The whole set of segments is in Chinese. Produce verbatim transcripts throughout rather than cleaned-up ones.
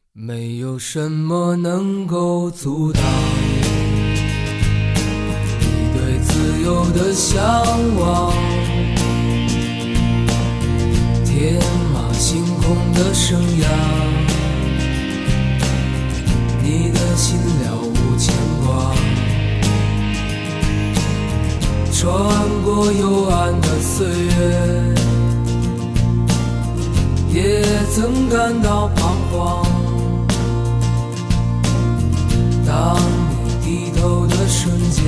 没有什么能够阻挡你对自由的向往，天马行空的生涯，你的心了无牵挂，穿过幽暗的岁月，也曾感到彷徨。当你低头的瞬间，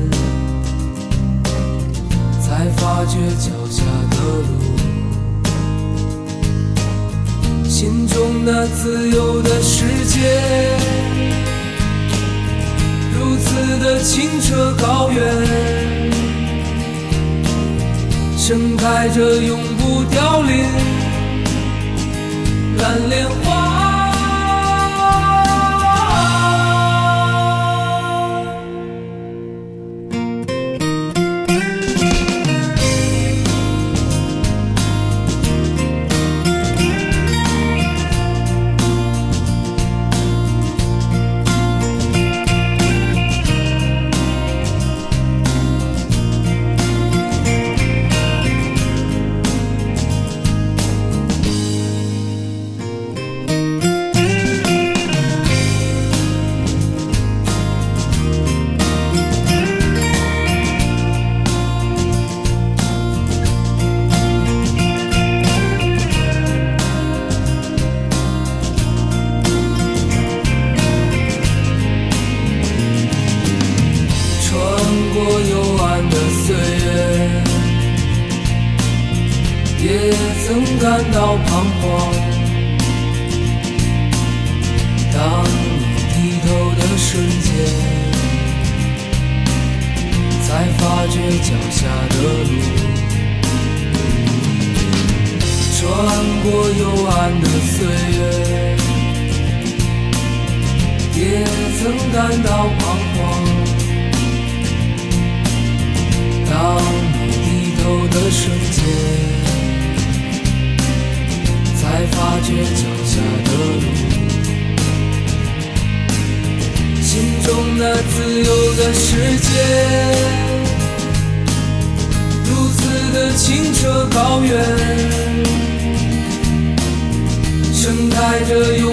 才发觉脚下的路，心中那自由的世界，如此的清澈高远，盛开着永不凋零蓝莲花。也曾感到彷徨，当你低头的瞬间，才发觉脚下的路，穿过幽暗的岁月，也曾感到彷徨，当你低头的瞬间，才发觉脚下的路，心中那自由的世界，如此的清澈高远，盛开着